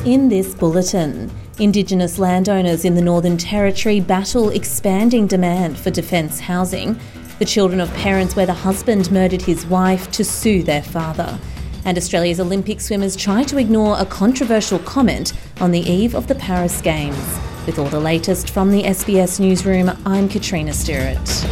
In this bulletin, Indigenous landowners in the Northern Territory battle expanding demand for defence housing, the children of parents where the husband murdered his wife to sue their father, and Australia's Olympic swimmers try to ignore a controversial comment on the eve of the Paris Games. With all the latest from the SBS Newsroom, I'm Katrina Stewart.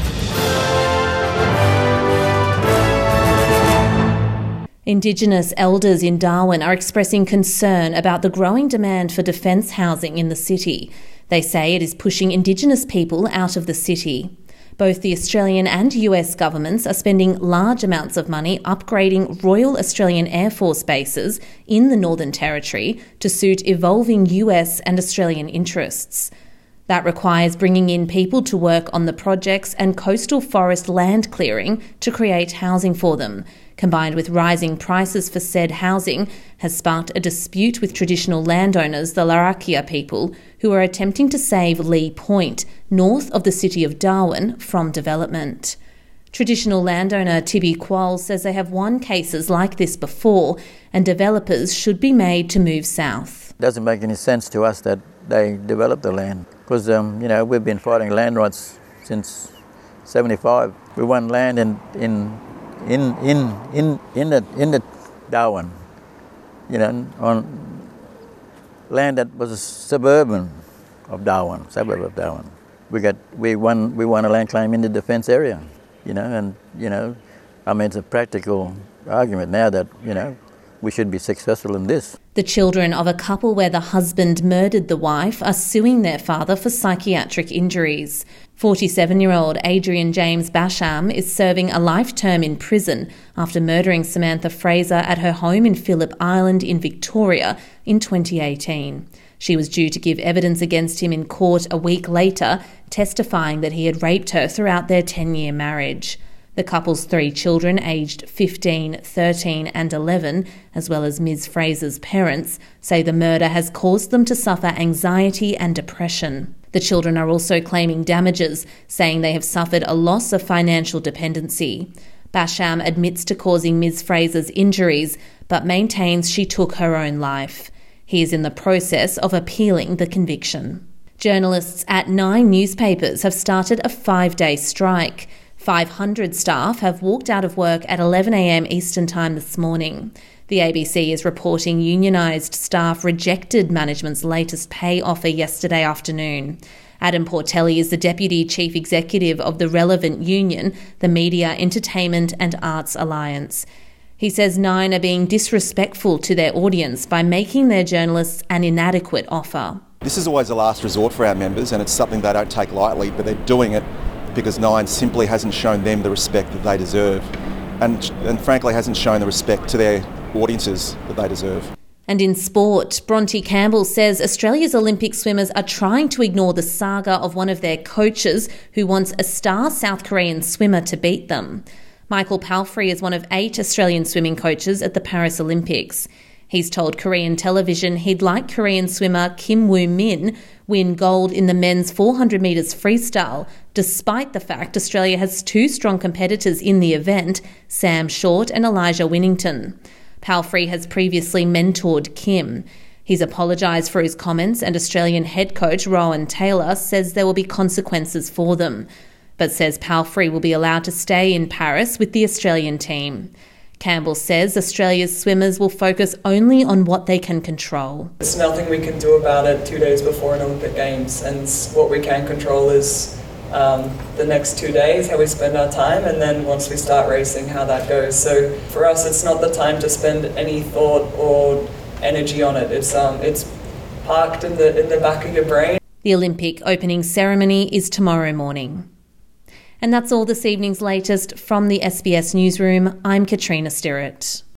Indigenous elders in Darwin are expressing concern about the growing demand for defence housing in the city. They say it is pushing Indigenous people out of the city. Both the Australian and US governments are spending large amounts of money upgrading Royal Australian Air Force bases in the Northern Territory to suit evolving US and Australian interests. That requires bringing in people to work on the projects and coastal forest land clearing to create housing for them. Combined with rising prices for said housing, has sparked a dispute with traditional landowners, the Larrakia people, who are attempting to save Lee Point, north of the city of Darwin, from development. Traditional landowner Tibby Quoll says they have won cases like this before, and developers should be made to move south. It doesn't make any sense to us that they develop the land, because we've been fighting land rights since '75. We won land in the Darwin, on land that was a suburb of Darwin. We won a land claim in the defence area, it's a practical argument now that, we should be successful in this. The children of a couple where the husband murdered the wife are suing their father for psychiatric injuries. 47-year-old Adrian James Basham is serving a life term in prison after murdering Samantha Fraser at her home in Phillip Island in Victoria in 2018. She was due to give evidence against him in court a week later, testifying that he had raped her throughout their 10-year marriage. The couple's 3 children, aged 15, 13 and 11, as well as Ms Fraser's parents, say the murder has caused them to suffer anxiety and depression. The children are also claiming damages, saying they have suffered a loss of financial dependency. Basham admits to causing Ms Fraser's injuries, but maintains she took her own life. He is in the process of appealing the conviction. Journalists at 9 newspapers have started a 5-day strike. 500 staff have walked out of work at 11 a.m. Eastern Time this morning. The ABC is reporting unionised staff rejected management's latest pay offer yesterday afternoon. Adam Portelli is the Deputy Chief Executive of the relevant union, the Media, Entertainment and Arts Alliance. He says 9 are being disrespectful to their audience by making their journalists an inadequate offer. This is always a last resort for our members, and it's something they don't take lightly, but they're doing it because 9 simply hasn't shown them the respect that they deserve and frankly hasn't shown the respect to their audiences that they deserve. And in sport, Bronte Campbell says Australia's Olympic swimmers are trying to ignore the saga of one of their coaches who wants a star South Korean swimmer to beat them. Michael Palfrey is one of 8 Australian swimming coaches at the Paris Olympics. He's told Korean television he'd like Korean swimmer Kim Woo-min win gold in the men's 400 metres freestyle, despite the fact Australia has 2 strong competitors in the event, Sam Short and Elijah Winnington. Palfrey has previously mentored Kim. He's apologised for his comments, and Australian head coach Rowan Taylor says there will be consequences for them, but says Palfrey will be allowed to stay in Paris with the Australian team. Campbell says Australia's swimmers will focus only on what they can control. There's nothing we can do about it 2 days before an Olympic Games, and what we can control is the next 2 days, how we spend our time, and then once we start racing, how that goes. So for us, it's not the time to spend any thought or energy on it. It's parked in the back of your brain. The Olympic opening ceremony is tomorrow morning. And that's all this evening's latest from the SBS Newsroom. I'm Katrina Stewart.